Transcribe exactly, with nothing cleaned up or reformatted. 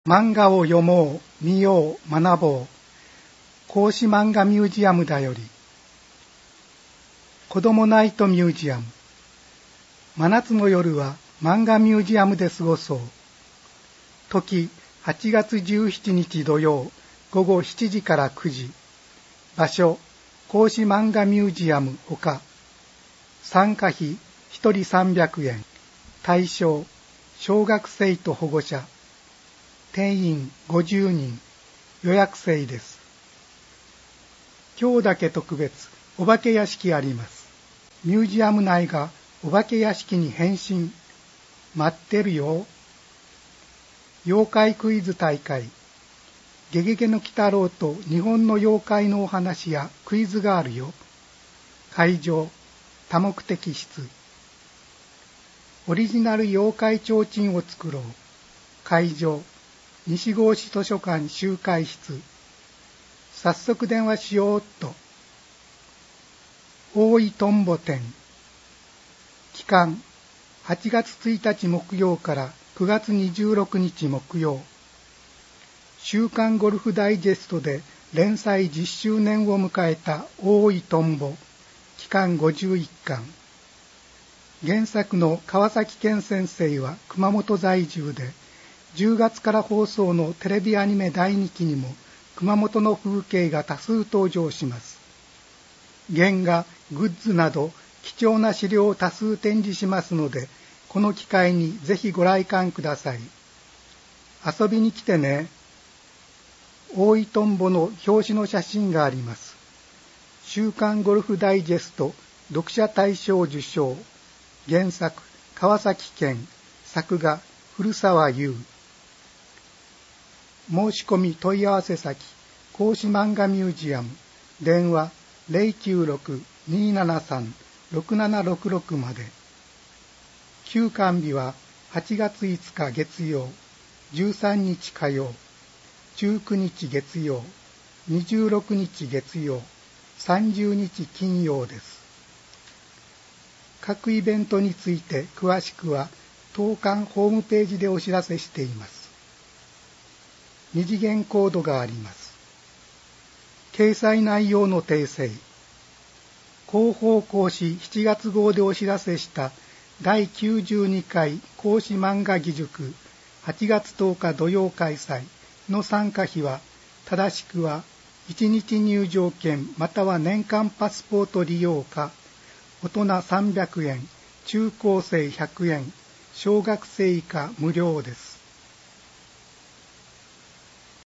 漫画を読もう、見よう、学ぼう。孔子漫画ミュージアムだより。子どもナイトミュージアム。真夏の夜は漫画ミュージアムで過ごそう。時はちがつじゅうしちにち土曜ごごしちじからくじ。場所孔子漫画ミュージアム他。参加費ひとりさんびゃくえん。対象小学生と保護者。定員ごじゅうにん。予約制です。今日だけ特別お化け屋敷あります。ミュージアム内がお化け屋敷に変身。待ってるよ。妖怪クイズ大会。ゲゲゲの鬼太郎と日本の妖怪のお話やクイズがあるよ。会場多目的室。オリジナル妖怪提灯を作ろう。会場西郷市図書館集会室。早速電話しようっと。大井とんぼ展。期間はちがつついたち木曜からくがつにじゅうろくにち木曜。週刊ゴルフダイジェストで連載じゅっしゅうねんを迎えた大井とんぼ。期間ごじゅういっかん。原作の川崎健先生は熊本在住で、じゅうがつから放送のテレビアニメだいにきにも熊本の風景が多数登場します。原画、グッズなど貴重な資料を多数展示しますので、この機会にぜひご来館ください。遊びに来てね。大井とんぼの表紙の写真があります。週刊ゴルフダイジェスト読者大賞受賞。原作川崎健、作画古澤優。申し込み問い合わせ先孔子漫画ミュージアム。電話 ゼロきゅうろく にーななさん ろくななろくろく まで。休館日ははちがついつか月曜、じゅうさんにち火曜、じゅうくにち月曜、にじゅうろくにち月曜、さんじゅうにち金曜です。各イベントについて詳しくは当館ホームページでお知らせしています。二次元コードがあります。掲載内容の訂正。広報講師しちがつ号でお知らせしただいきゅうじゅうにかい孔子漫画義塾はちがつとおか土曜開催の参加費は正しくはいちにち入場券または年間パスポート利用か大人さんびゃくえん、中高生ひゃくえん、小学生以下無料です。